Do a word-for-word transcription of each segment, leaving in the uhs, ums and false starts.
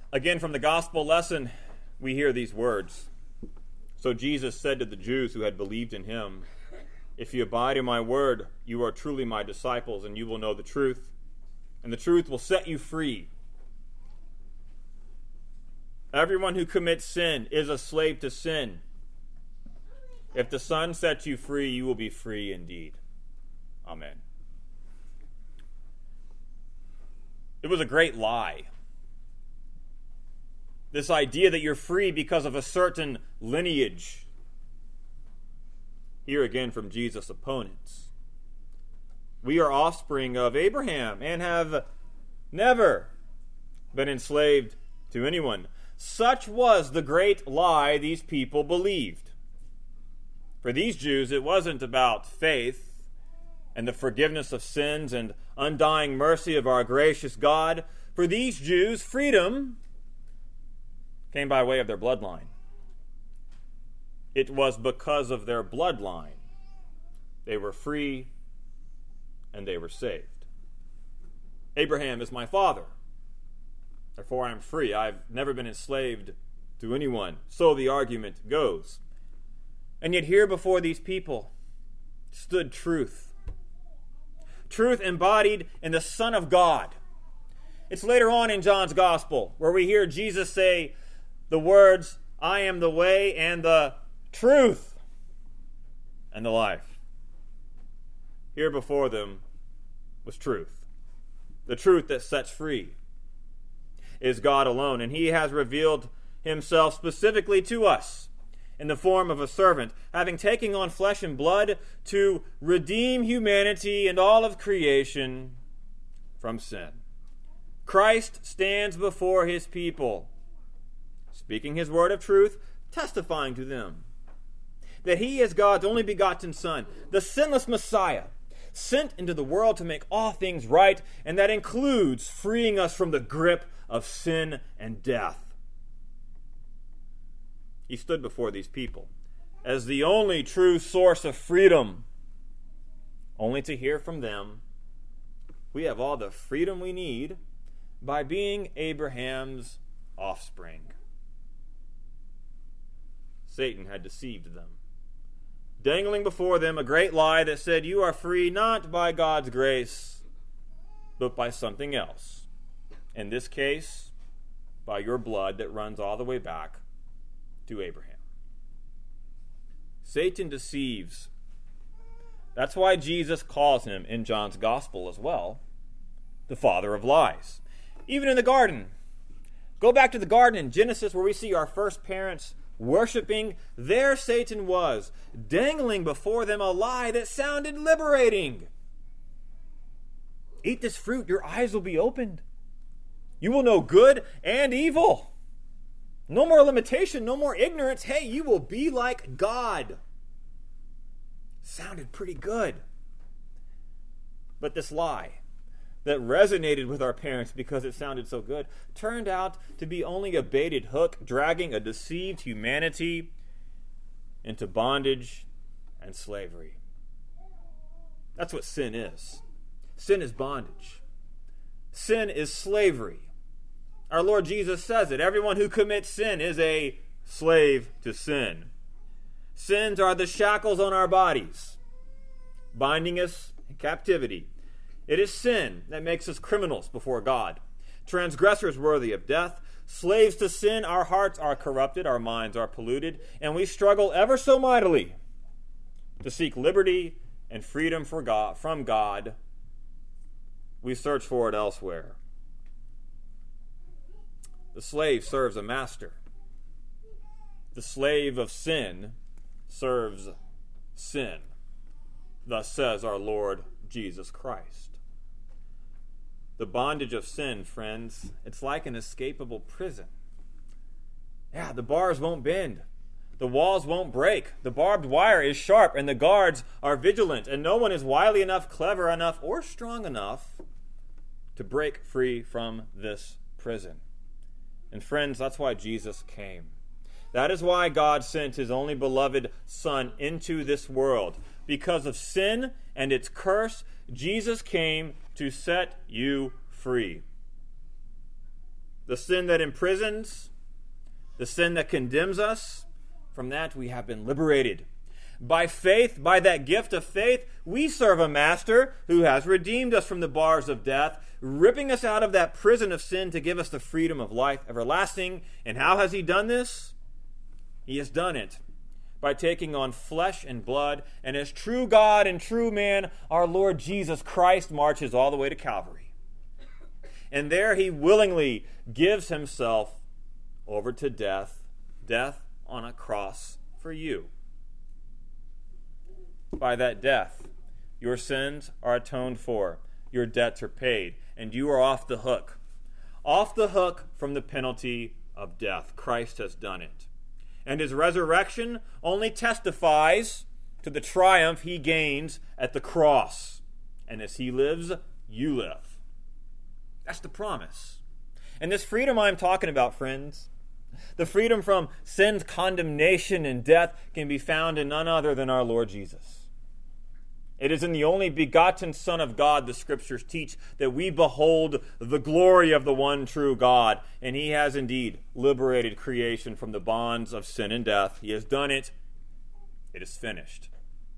Again, from the gospel lesson, we hear these words. So Jesus said to the Jews who had believed in him, "If you abide in my word, you are truly my disciples, and you will know the truth, and the truth will set you free." Everyone who commits sin is a slave to sin. If the Son sets you free, you will be free indeed. Amen. It was a great lie. This idea that you're free because of a certain lineage. Here again from Jesus' opponents. We are offspring of Abraham and have never been enslaved to anyone. Such was the great lie these people believed. For these Jews, it wasn't about faith and the forgiveness of sins and undying mercy of our gracious God. For these Jews, freedom came by way of their bloodline. It was because of their bloodline they were free and they were saved. Abraham is my father. Therefore I am free. I've never been enslaved to anyone. So the argument goes. And yet here before these people stood truth. Truth embodied in the Son of God. It's later on in John's Gospel where we hear Jesus say the words, "I am the way and the truth and the life." Here before them was truth. The truth that sets free is God alone, and he has revealed himself specifically to us in the form of a servant, having taken on flesh and blood to redeem humanity and all of creation from sin. Christ stands before his people, speaking his word of truth, testifying to them that he is God's only begotten Son, the sinless Messiah, sent into the world to make all things right, and that includes freeing us from the grip of sin and death. He stood before these people as the only true source of freedom, only to hear from them, we have all the freedom we need by being Abraham's offspring. Satan had deceived them, dangling before them a great lie that said you are free not by God's grace, but by something else. In this case, by your blood that runs all the way back to Abraham. Satan deceives. That's why Jesus calls him in John's Gospel as well the father of lies. Even in the garden. Go back to the garden in Genesis where we see our first parents worshiping. There Satan was, dangling before them a lie that sounded liberating. Eat this fruit, your eyes will be opened. You will know good and evil. No more limitation, no more ignorance. Hey, you will be like God. Sounded pretty good. But this lie that resonated with our parents because it sounded so good turned out to be only a baited hook, dragging a deceived humanity into bondage and slavery. That's what sin is. Sin is bondage. Sin is slavery. Our Lord Jesus says it. Everyone who commits sin is a slave to sin. Sins are the shackles on our bodies, binding us in captivity. It is sin that makes us criminals before God, transgressors worthy of death, slaves to sin. Our hearts are corrupted, our minds are polluted, and we struggle ever so mightily to seek liberty and freedom for God, from God. We search for it elsewhere. The slave serves a master. The slave of sin serves sin. Thus says our Lord Jesus Christ. The bondage of sin, friends, it's like an escapable prison. Yeah, the bars won't bend. The walls won't break. The barbed wire is sharp, and the guards are vigilant, and no one is wily enough, clever enough, or strong enough to break free from this prison. And friends, that's why Jesus came. That is why God sent his only beloved Son into this world. Because of sin and its curse, Jesus came to set you free. the sin that imprisons, the sin that condemns us, from that we have been liberated. By faith, by that gift of faith, we serve a master who has redeemed us from the bars of death, ripping us out of that prison of sin to give us the freedom of life everlasting. And how has he done this? He has done it by taking on flesh and blood, and as true God and true man, our Lord Jesus Christ marches all the way to Calvary. And there he willingly gives himself over to death, death on a cross for you. By that death, your sins are atoned for, your debts are paid, and you are off the hook. Off the hook from the penalty of death. Christ has done it. And his resurrection only testifies to the triumph he gains at the cross. And as he lives, you live. That's the promise. And this freedom I'm talking about, friends, the freedom from sin's condemnation and death, can be found in none other than our Lord Jesus. It is in the only begotten Son of God, the Scriptures teach, that we behold the glory of the one true God. And he has indeed liberated creation from the bonds of sin and death. He has done it. It is finished.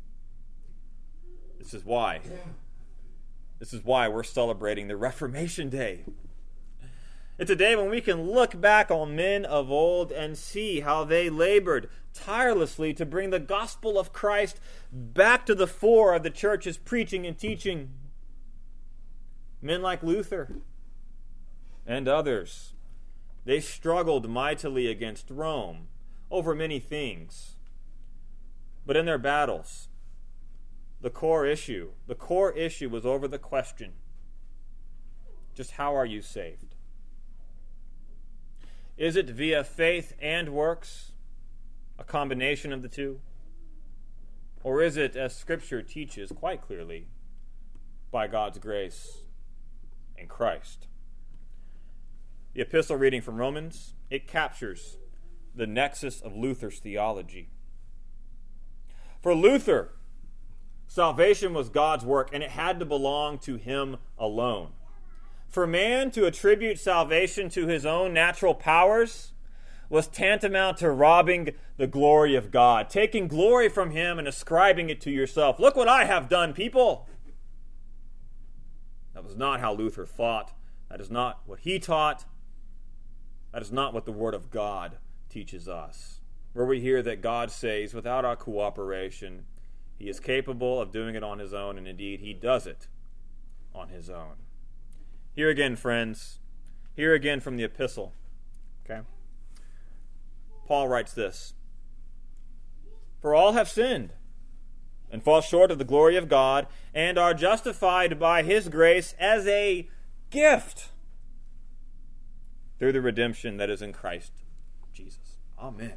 This is why. This is why we're celebrating the Reformation Day. It's a day when we can look back on men of old and see how they labored tirelessly to bring the gospel of Christ back to the fore of the church's preaching and teaching. Men like Luther and others, they struggled mightily against Rome over many things. But in their battles, the core issue, the core issue was over the question, just how are you saved? Is it via faith and works, a combination of the two? Or is it, as Scripture teaches quite clearly, by God's grace in Christ? The epistle reading from Romans, it captures the nexus of Luther's theology. For Luther, salvation was God's work, and it had to belong to him alone. For man to attribute salvation to his own natural powers was tantamount to robbing the glory of God, taking glory from him and ascribing it to yourself. Look what I have done, people! That was not how Luther thought. That is not what he taught. That is not what the Word of God teaches us. Where we hear that God saves without our cooperation, he is capable of doing it on his own, and indeed he does it on his own. Here again, friends, here again from the epistle, okay? Paul writes this: For all have sinned and fall short of the glory of God, and are justified by his grace as a gift through the redemption that is in Christ Jesus. Amen.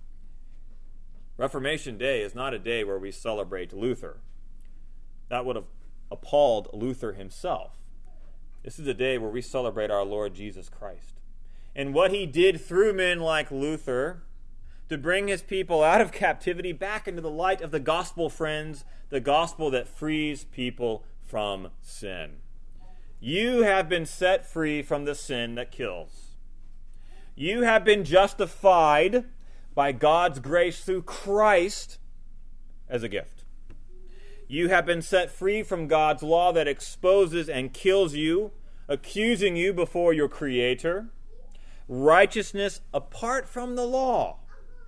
Reformation Day is not a day where we celebrate Luther. That would have appalled Luther himself. This is a day where we celebrate our Lord Jesus Christ and what he did through men like Luther to bring his people out of captivity back into the light of the gospel, friends, the gospel that frees people from sin. You have been set free from the sin that kills. You have been justified by God's grace through Christ as a gift. You have been set free from God's law that exposes and kills you, accusing you before your Creator. Righteousness apart from the law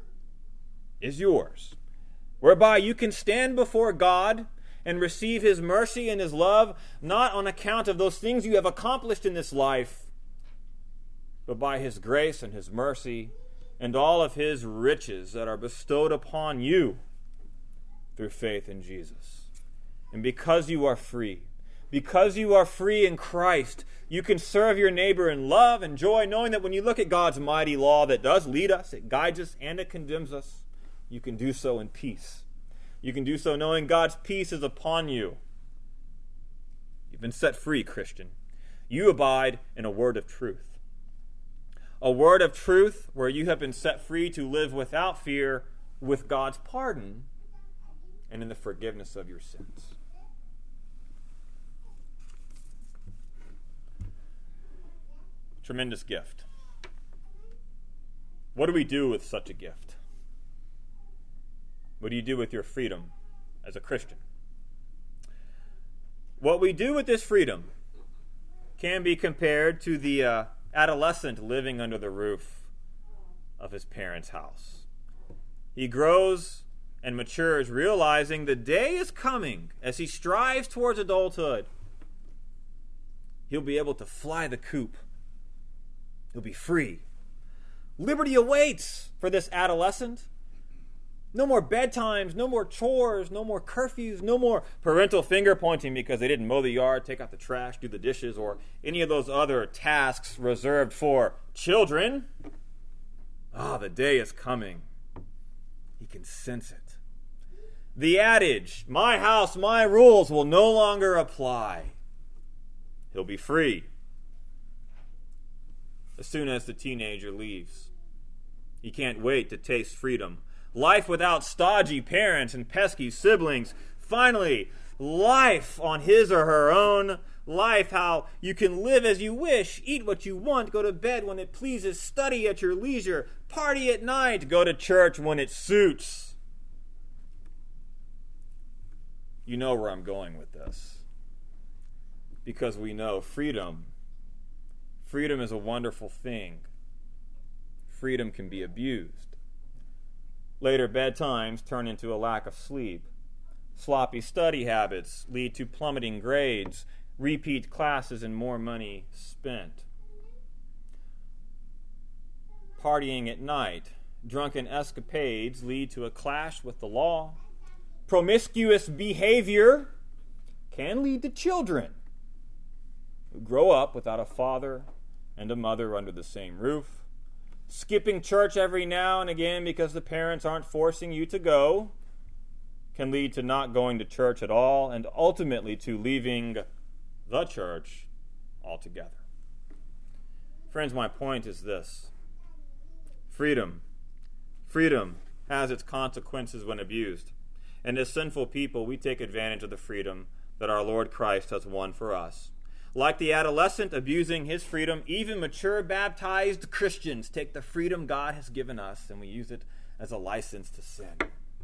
is yours, whereby you can stand before God and receive his mercy and his love, not on account of those things you have accomplished in this life, but by his grace and his mercy and all of his riches that are bestowed upon you through faith in Jesus. And because you are free, because you are free in Christ, you can serve your neighbor in love and joy, knowing that when you look at God's mighty law that does lead us, it guides us, and it condemns us, you can do so in peace. You can do so knowing God's peace is upon you. You've been set free, Christian. You abide in a word of truth. A word of truth where you have been set free to live without fear, with God's pardon, and in the forgiveness of your sins. Tremendous gift. What do we do with such a gift? What do you do with your freedom as a Christian? What we do with this freedom can be compared to the uh, adolescent living under the roof of his parents' house. He grows and matures, realizing the day is coming as he strives towards adulthood. He'll be able to fly the coop. He'll be free. Liberty awaits for this adolescent. No more bedtimes, no more chores, no more curfews, no more parental finger pointing because they didn't mow the yard, take out the trash, do the dishes, or any of those other tasks reserved for children. Ah, the day is coming. He can sense it. The adage, my house, my rules, will no longer apply. He'll be free as soon as the teenager leaves. He can't wait to taste freedom. Life without stodgy parents and pesky siblings. Finally, life on his or her own. Life how you can live as you wish, eat what you want, go to bed when it pleases, study at your leisure, party at night, go to church when it suits. You know where I'm going with this. Because we know freedom. Freedom is a wonderful thing. Freedom can be abused. Later bedtimes turn into a lack of sleep. Sloppy study habits lead to plummeting grades, repeat classes, and more money spent. Partying at night, drunken escapades lead to a clash with the law. Promiscuous behavior can lead to children who grow up without a father and a mother under the same roof. Skipping church every now and again because the parents aren't forcing you to go can lead to not going to church at all and ultimately to leaving the church altogether. Friends, my point is this. Freedom. Freedom has its consequences when abused. And as sinful people, we take advantage of the freedom that our Lord Christ has won for us. Like the adolescent abusing his freedom, even mature baptized Christians take the freedom God has given us and we use it as a license to sin.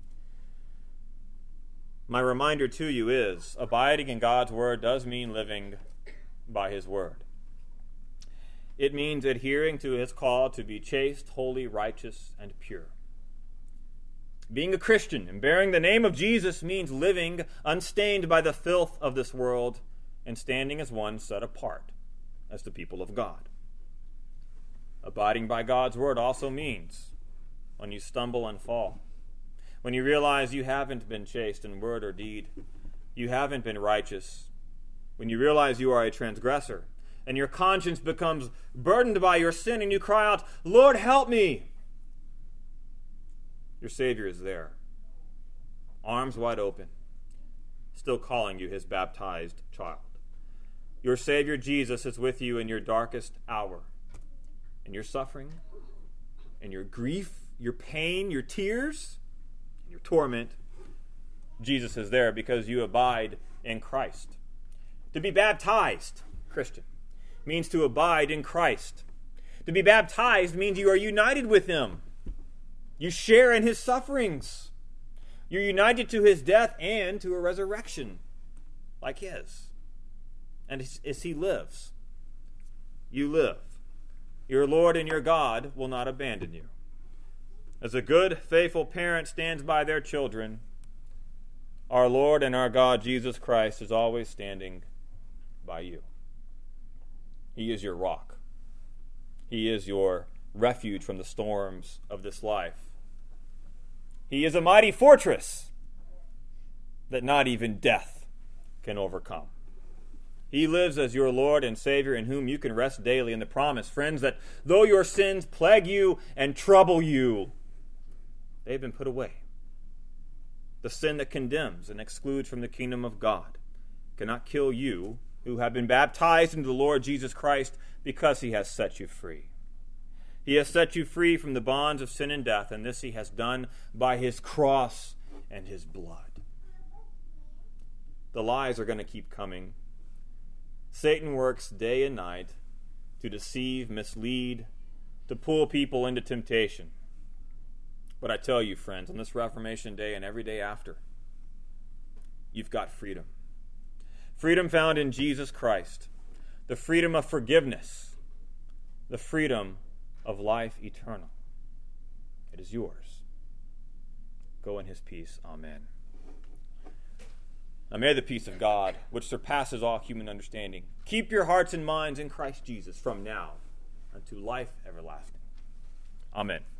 My reminder to you is, abiding in God's word does mean living by his word. It means adhering to his call to be chaste, holy, righteous, and pure. Being a Christian and bearing the name of Jesus means living unstained by the filth of this world and standing as one set apart as the people of God. Abiding by God's word also means when you stumble and fall, when you realize you haven't been chaste in word or deed, you haven't been righteous, when you realize you are a transgressor, and your conscience becomes burdened by your sin, and you cry out, Lord, help me. Your Savior is there, arms wide open, still calling you his baptized child. Your Savior Jesus is with you in your darkest hour, in your suffering, in your grief, your pain, your tears, your torment. Jesus is there because you abide in Christ. To be baptized, Christian, means to abide in Christ. To be baptized means you are united with him. You share in his sufferings. You're united to his death and to a resurrection like his. And as he lives, you live. Your Lord and your God will not abandon you. As a good, faithful parent stands by their children, our Lord and our God, Jesus Christ, is always standing by you. He is your rock. He is your refuge from the storms of this life. He is a mighty fortress that not even death can overcome. He lives as your Lord and Savior in whom you can rest daily in the promise, friends, that though your sins plague you and trouble you, they have been put away. The sin that condemns and excludes from the kingdom of God cannot kill you who have been baptized into the Lord Jesus Christ because he has set you free. He has set you free from the bonds of sin and death, and this he has done by his cross and his blood. The lies are going to keep coming. Satan works day and night to deceive, mislead, to pull people into temptation. But I tell you, friends, on this Reformation Day and every day after, you've got freedom. Freedom found in Jesus Christ. The freedom of forgiveness. The freedom of life eternal. It is yours. Go in his peace. Amen. Now may the peace of God, which surpasses all human understanding, keep your hearts and minds in Christ Jesus from now unto life everlasting. Amen.